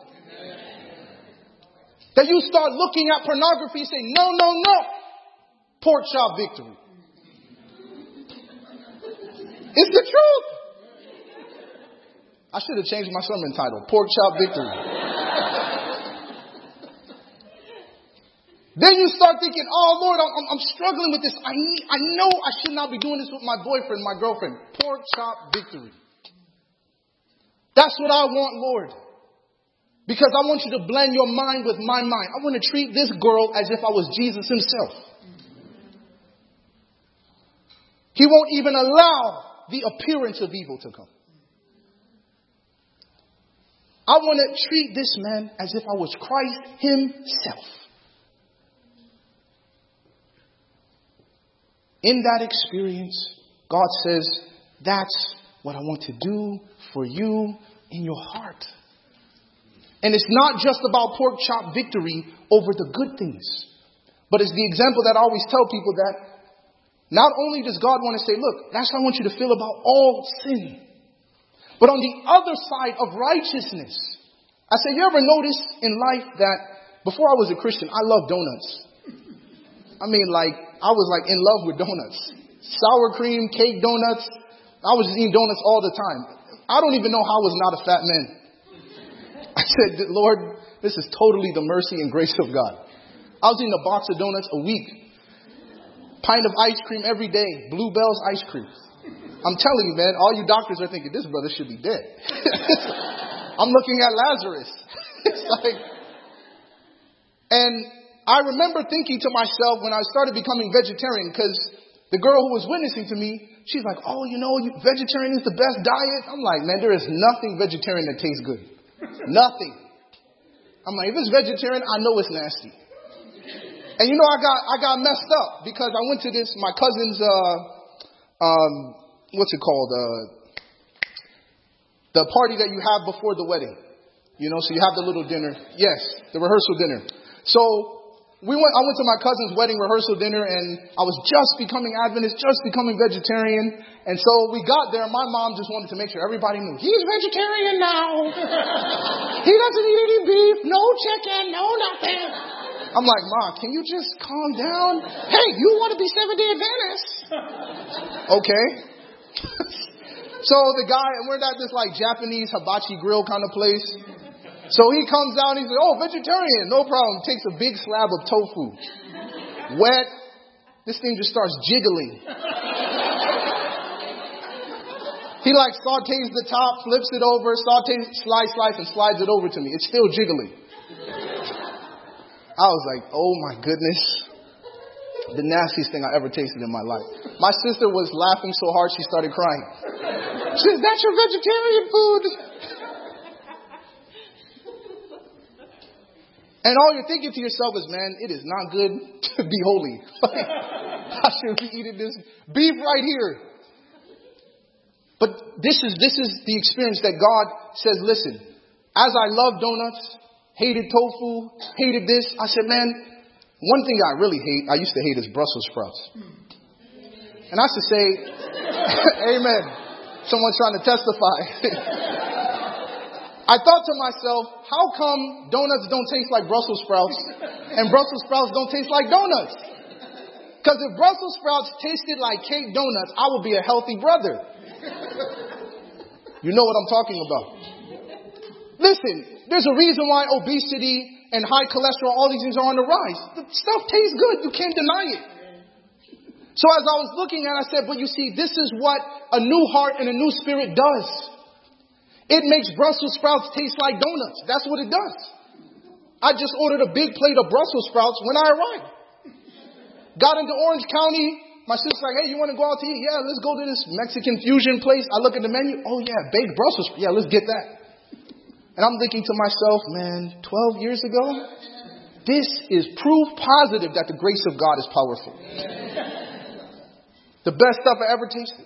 That you start looking at pornography and say, no, no, no. Pork chop victory. It's the truth. I should have changed my sermon title. Pork chop victory. Then you start thinking, oh, Lord, I'm, I'm struggling with this. I, need, I know I should not be doing this with my boyfriend, my girlfriend. Pork chop victory. That's what I want, Lord. Because I want you to blend your mind with my mind. I want to treat this girl as if I was Jesus himself. He won't even allow the appearance of evil to come. I want to treat this man as if I was Christ himself. In that experience, God says, that's what I want to do for you in your heart. And it's not just about pork chop victory over the good things, but it's the example that I always tell people that not only does God want to say, look, that's how I want you to feel about all sin, but on the other side of righteousness. I say, you ever notice in life that before I was a Christian, I loved donuts. I mean, like, I was like in love with donuts. Sour cream, cake donuts. I was just eating donuts all the time. I don't even know how I was not a fat man. I said, Lord, this is totally the mercy and grace of God. I was eating a box of donuts a week. Pint of ice cream every day. Bluebell's ice cream. I'm telling you, man, all you doctors are thinking, this brother should be dead. I'm looking at Lazarus. It's like, and I remember thinking to myself when I started becoming vegetarian, because the girl who was witnessing to me, she's like, oh, you know, vegetarian is the best diet. I'm like, man, there is nothing vegetarian that tastes good. Nothing. I'm like, if it's vegetarian, I know it's nasty. And you know, I got I got messed up because I went to this, my cousin's, uh, um, what's it called? Uh, the party that you have before the wedding. You know, so you have the little dinner. Yes, the rehearsal dinner. So we went. I went to my cousin's wedding rehearsal dinner, and I was just becoming Adventist, just becoming vegetarian. And so we got there, and my mom just wanted to make sure everybody knew he's vegetarian now. He doesn't eat any beef, no chicken, no nothing. I'm like, Ma, can you just calm down? Hey, you want to be Seventh-day Adventist? Okay. So the guy, and we're at this like Japanese hibachi grill kind of place. So he comes out and he says, oh, vegetarian, no problem. Takes a big slab of tofu. Wet. This thing just starts jiggling. He like sautés the top, flips it over, sautés, slice, slice, and slides it over to me. It's still jiggling. I was like, oh my goodness. The nastiest thing I ever tasted in my life. My sister was laughing so hard she started crying. She says, that's your vegetarian food. And all you're thinking to yourself is, man, it is not good to be holy. I should be eating this beef right here. But this is this is the experience that God says, listen, as I love donuts, hated tofu, hated this, I said, man, one thing I really hate, I used to hate is Brussels sprouts. And I used to say, amen. Someone trying to testify. I thought to myself, how come donuts don't taste like Brussels sprouts and Brussels sprouts don't taste like donuts? Because if Brussels sprouts tasted like cake donuts, I would be a healthy brother. You know what I'm talking about. Listen, there's a reason why obesity and high cholesterol, all these things are on the rise. The stuff tastes good. You can't deny it. So as I was looking at it, I said, but you see, this is what a new heart and a new spirit does. It makes Brussels sprouts taste like donuts. That's what it does. I just ordered a big plate of Brussels sprouts when I arrived. Got into Orange County. My sister's like, hey, you want to go out to eat? Yeah, let's go to this Mexican fusion place. I look at the menu. Oh, yeah, baked Brussels. Yeah, let's get that. And I'm thinking to myself, man, twelve years ago, this is proof positive that the grace of God is powerful. The best stuff I ever tasted.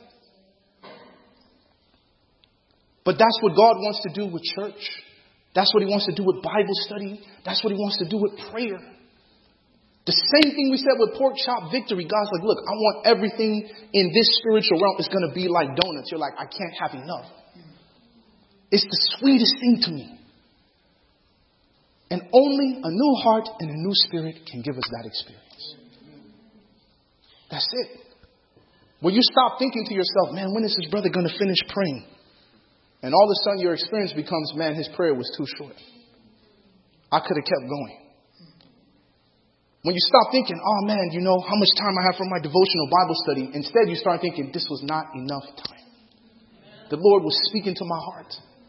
But that's what God wants to do with church. That's what he wants to do with Bible study. That's what he wants to do with prayer. The same thing we said with pork chop victory. God's like, look, I want everything in this spiritual realm is going to be like donuts. You're like, I can't have enough. It's the sweetest thing to me. And only a new heart and a new spirit can give us that experience. That's it. When you stop thinking to yourself, man, when is this brother going to finish praying? And all of a sudden your experience becomes, man, his prayer was too short. I could have kept going. When you stop thinking, oh man, you know how much time I have for my devotional Bible study. Instead, you start thinking, this was not enough time. The Lord was speaking to my heart.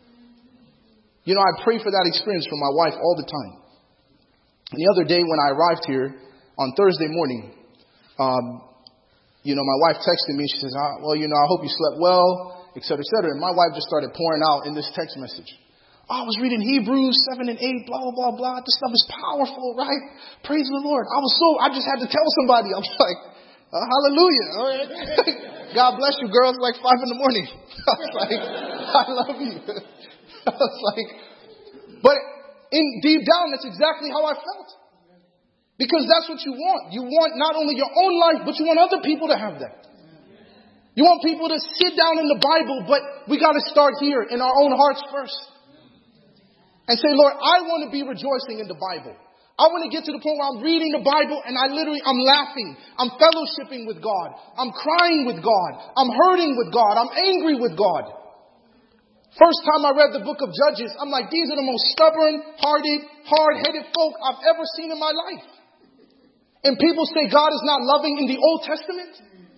You know, I pray for that experience for my wife all the time. And the other day when I arrived here on Thursday morning, um, you know, my wife texted me. She says, ah, well, you know, I hope you slept well, et cetera, et cetera. And my wife just started pouring out in this text message. Oh, I was reading Hebrews seven and eight, blah, blah, blah, blah. This stuff is powerful, right? Praise the Lord. I was so, I just had to tell somebody. I was like, oh, hallelujah. All right. God bless you, girl. It's like five in the morning. I was like, I love you. I was like, but in deep down, that's exactly how I felt. Because that's what you want. You want not only your own life, but you want other people to have that. You want people to sit down in the Bible, but we got to start here in our own hearts first. And say, Lord, I want to be rejoicing in the Bible. I want to get to the point where I'm reading the Bible and I literally, I'm laughing. I'm fellowshipping with God. I'm crying with God. I'm hurting with God. I'm angry with God. First time I read the book of Judges, I'm like, these are the most stubborn-hearted, hard-headed folk I've ever seen in my life. And people say God is not loving in the Old Testament.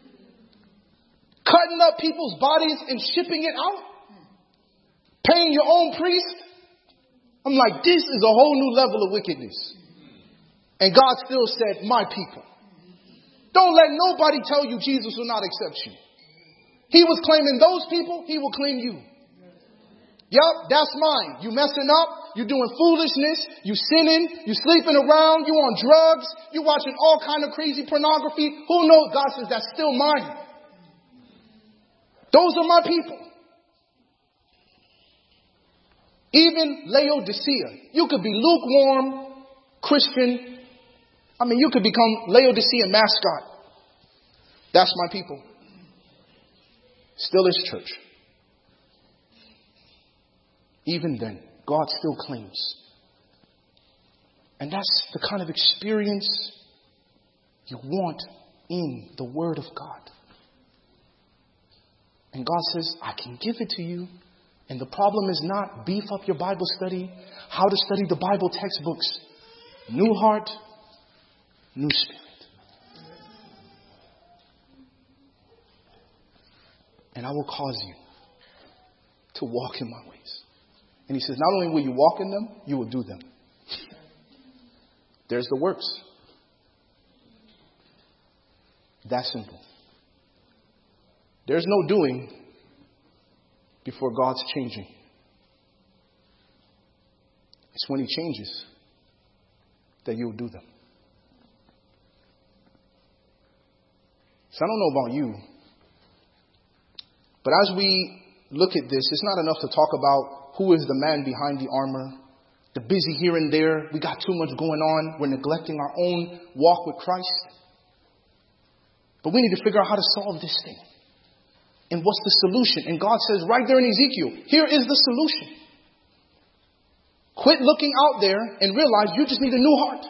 Cutting up people's bodies and shipping it out. Paying your own priest. I'm like, this is a whole new level of wickedness. And God still said, my people. Don't let nobody tell you Jesus will not accept you. He was claiming those people, he will claim you. Yup, that's mine. You messing up, you doing foolishness, you sinning, you sleeping around, you on drugs, you watching all kind of crazy pornography. Who knows? God says, that's still mine. Those are my people. Even Laodicea. You could be lukewarm, Christian. I mean, you could become Laodicea mascot. That's my people. Still is church. Even then, God still claims. And that's the kind of experience you want in the Word of God. And God says, I can give it to you. And the problem is not beef up your Bible study, how to study the Bible textbooks. New heart, new spirit. And I will cause you to walk in my ways. And he says, not only will you walk in them, you will do them. There's the works. That simple. There's no doing before God's changing. It's when he changes that you'll do them. So I don't know about you, but as we look at this, it's not enough to talk about who is the man behind the armor, the busy here and there. We got too much going on. We're neglecting our own walk with Christ. But we need to figure out how to solve this thing. And what's the solution? And God says right there in Ezekiel, here is the solution. Quit looking out there and realize you just need a new heart.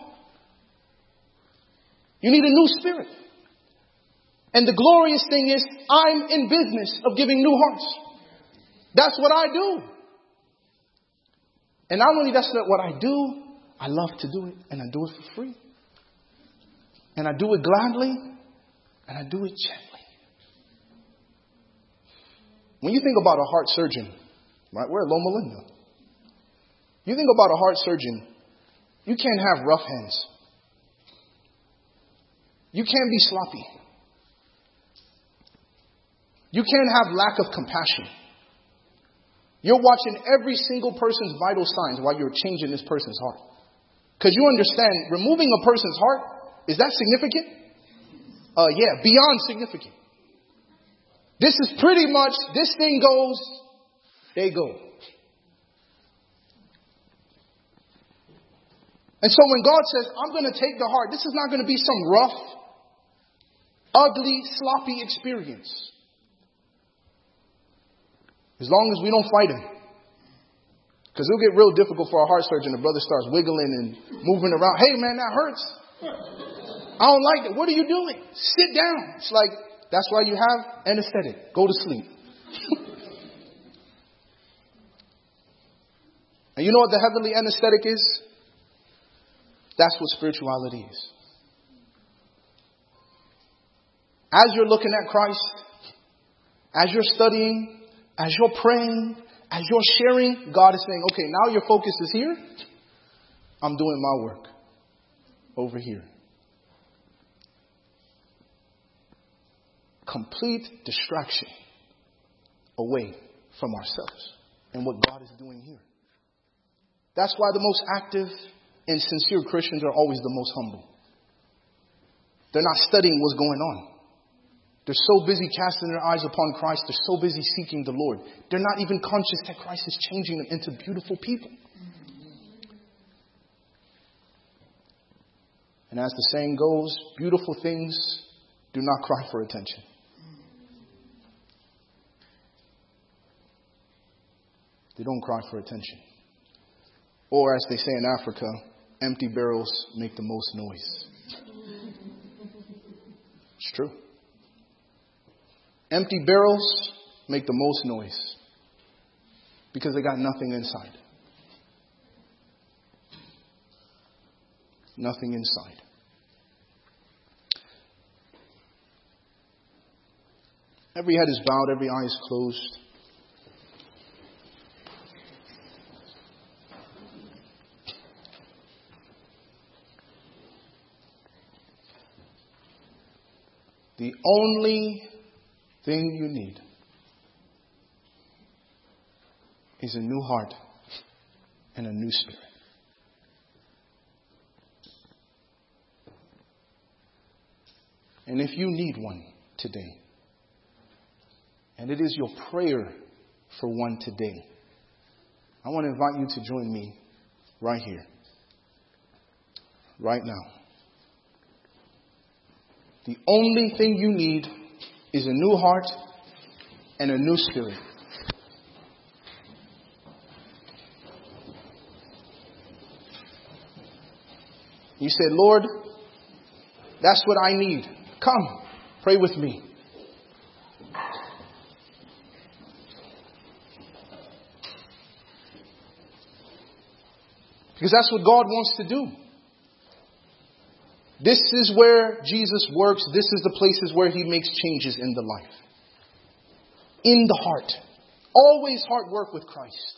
You need a new spirit. And the glorious thing is, I'm in business of giving new hearts. That's what I do. And not only that's not what I do, I love to do it. And I do it for free. And I do it gladly. And I do it gently. When you think about a heart surgeon, right? We're at Loma Linda. You think about a heart surgeon, you can't have rough hands. You can't be sloppy. You can't have lack of compassion. You're watching every single person's vital signs while you're changing this person's heart. Because you understand, removing a person's heart, is that significant? Uh, yeah, beyond significant. This is pretty much, this thing goes, they go. And so when God says, I'm going to take the heart, this is not going to be some rough, ugly, sloppy experience. As long as we don't fight him. Because it'll get real difficult for a heart surgeon. The brother starts wiggling and moving around. Hey, man, that hurts. I don't like it. What are you doing? Sit down. It's like, that's why you have anesthetic. Go to sleep. And you know what the heavenly anesthetic is? That's what spirituality is. As you're looking at Christ, as you're studying, as you're praying, as you're sharing, God is saying, okay, now your focus is here. I'm doing my work over here. Complete distraction away from ourselves and what God is doing here. That's why the most active and sincere Christians are always the most humble. They're not studying what's going on. They're so busy casting their eyes upon Christ. They're so busy seeking the Lord. They're not even conscious that Christ is changing them into beautiful people. And as the saying goes, beautiful things do not cry for attention. They don't cry for attention. Or as they say in Africa, empty barrels make the most noise. It's true. Empty barrels make the most noise because they got nothing inside. Nothing inside. Every head is bowed, every eye is closed. The only thing you need is a new heart and a new spirit. And if you need one today, and it is your prayer for one today, I want to invite you to join me right here, right now. The only thing you need is a new heart and a new spirit. You said, Lord, that's what I need. Come, pray with me. Because that's what God wants to do. This is where Jesus works. This is the places where he makes changes in the life. In the heart. Always heart work with Christ.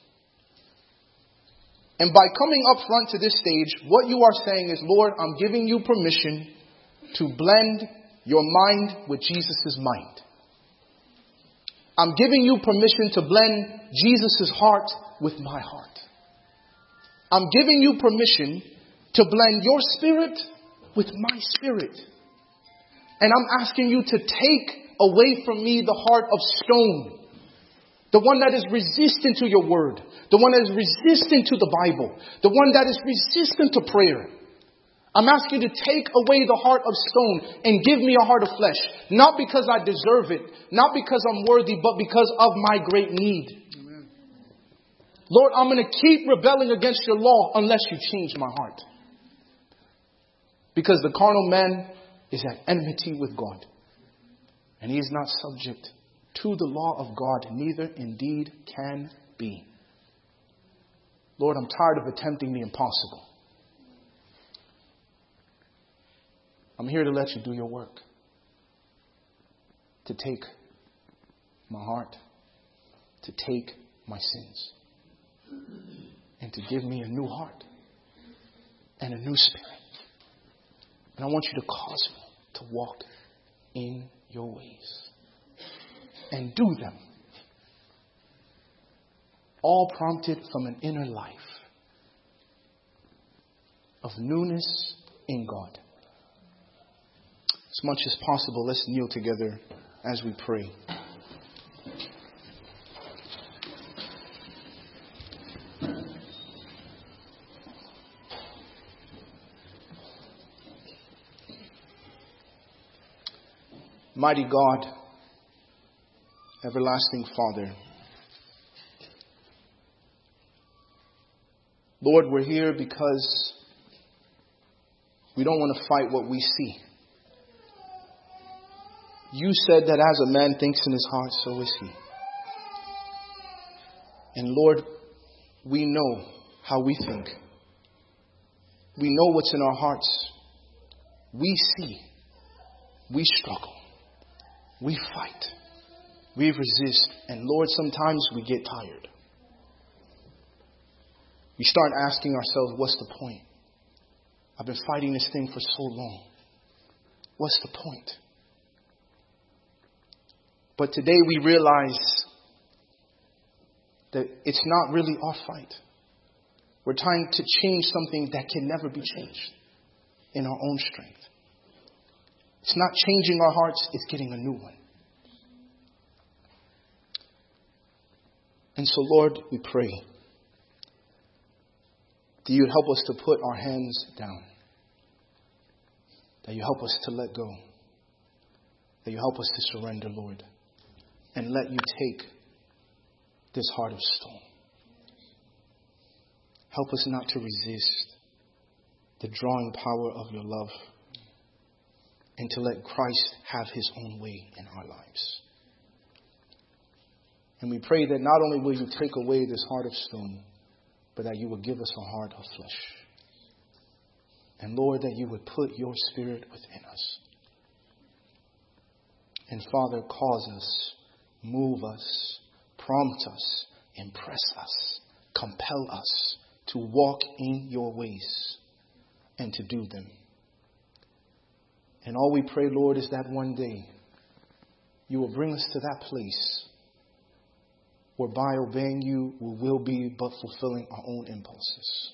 And by coming up front to this stage, what you are saying is, Lord, I'm giving you permission to blend your mind with Jesus' mind. I'm giving you permission to blend Jesus' heart with my heart. I'm giving you permission to blend your spirit with my spirit. And I'm asking you to take away from me the heart of stone. The one that is resistant to your word. The one that is resistant to the Bible. The one that is resistant to prayer. I'm asking you to take away the heart of stone and give me a heart of flesh. Not because I deserve it, not because I'm worthy, but because of my great need. Amen. Lord, I'm going to keep rebelling against your law unless you change my heart. Because the carnal man is at enmity with God. And he is not subject to the law of God, neither indeed can be. Lord, I'm tired of attempting the impossible. I'm here to let you do your work. To take my heart, to take my sins, and to give me a new heart and a new spirit. And I want you to cause me to walk in your ways and do them. All prompted from an inner life of newness in God. As much as possible, let's kneel together as we pray. Mighty God, everlasting Father, Lord, we're here because we don't want to fight what we see. You said that as a man thinks in his heart, so is he. And Lord, we know how we think. We know what's in our hearts. We see. We struggle. We fight. We resist. And Lord, sometimes we get tired. We start asking ourselves, what's the point? I've been fighting this thing for so long. What's the point? But today we realize that it's not really our fight. We're trying to change something that can never be changed in our own strength. It's not changing our hearts, it's getting a new one. And so, Lord, we pray that you help us to put our hands down. That you help us to let go. That you help us to surrender, Lord. And let you take this heart of stone. Help us not to resist the drawing power of your love. And to let Christ have his own way in our lives. And we pray that not only will you take away this heart of stone, but that you will give us a heart of flesh. And Lord, that you would put your Spirit within us. And Father, cause us, move us, prompt us, impress us, compel us to walk in your ways and to do them. And all we pray, Lord, is that one day you will bring us to that place where by obeying you we will be but fulfilling our own impulses.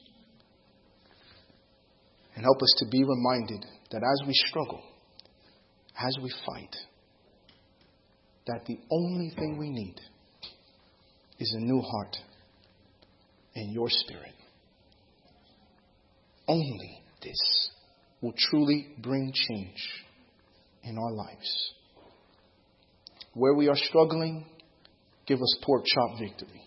And help us to be reminded that as we struggle, as we fight, that the only thing we need is a new heart and your Spirit. Only this will truly bring change in our lives. Where we are struggling, give us pork chop victory.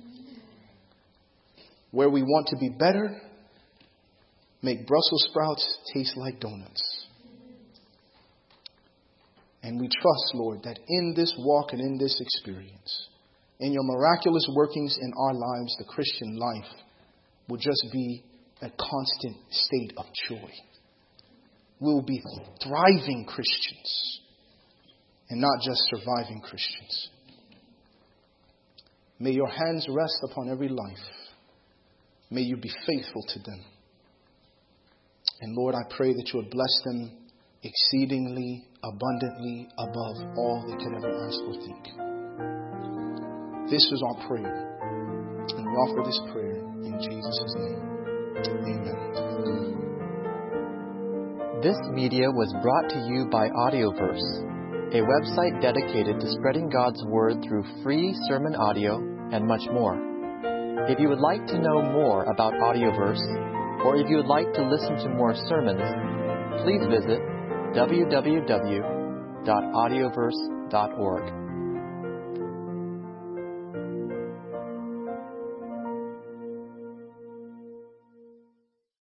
Where we want to be better, make Brussels sprouts taste like donuts. And we trust, Lord, that in this walk and in this experience, in your miraculous workings in our lives, the Christian life will just be a constant state of joy. We'll be thriving Christians and not just surviving Christians. May your hands rest upon every life. May you be faithful to them. And Lord, I pray that you would bless them exceedingly, abundantly, above all they could ever ask or think. This is our prayer. And we offer this prayer in Jesus' name. Amen. This media was brought to you by Audioverse, a website dedicated to spreading God's Word through free sermon audio and much more. If you would like to know more about Audioverse or if you would like to listen to more sermons, please visit w w w dot audioverse dot org.